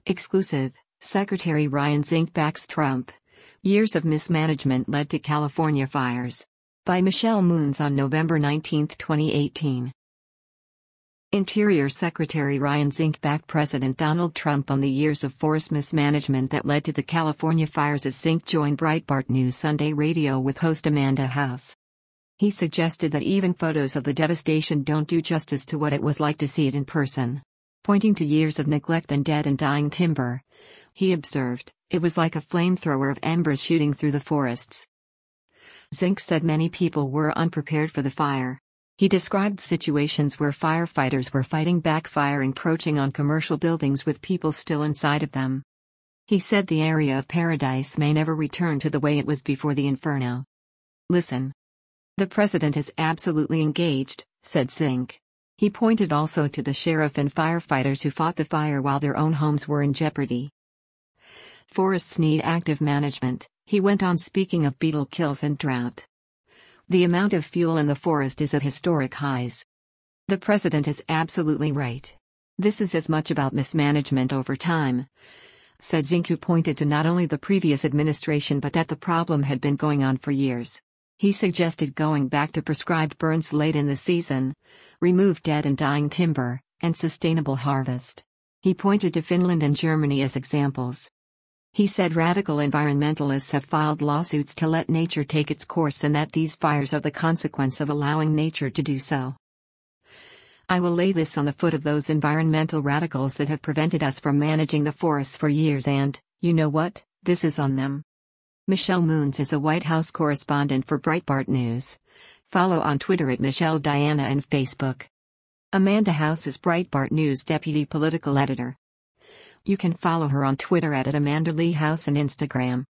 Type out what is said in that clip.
Exclusive, Secretary Ryan Zink backs Trump. Years of mismanagement led to California fires. By Michelle Moons on November 19, 2018. Interior Secretary Ryan Zink backed President Donald Trump on the years of forest mismanagement that led to the California fires as Zink joined Breitbart News Sunday Radio with host Amanda House. He suggested that even photos of the devastation don't do justice to what it was like to see it in person. Pointing to years of neglect and dead and dying timber, he observed, "It was like a flamethrower of embers shooting through the forests." Zink said many people were unprepared for the fire. He described situations where firefighters were fighting back fire encroaching on commercial buildings with people still inside of them. He said the area of paradise may never return to the way it was before the inferno. "Listen. The president is absolutely engaged," said Zink. He pointed also to the sheriff and firefighters who fought the fire while their own homes were in jeopardy. "Forests need active management," he went on, speaking of beetle kills and drought. "The amount of fuel in the forest is at historic highs. The president is absolutely right. This is as much about mismanagement over time," said Zink, who pointed to not only the previous administration but that the problem had been going on for years. He suggested going back to prescribed burns late in the season, remove dead and dying timber, and sustainable harvest. He pointed to Finland and Germany as examples. He said radical environmentalists have filed lawsuits to let nature take its course and that these fires are the consequence of allowing nature to do so. "I will lay this on the foot of those environmental radicals that have prevented us from managing the forests for years, and, you know what, this is on them." Michelle Moons is a White House correspondent for Breitbart News. Follow on Twitter at Michelle Diana and Facebook. Amanda House is Breitbart News deputy political editor. You can follow her on Twitter at Amanda Lee House and Instagram.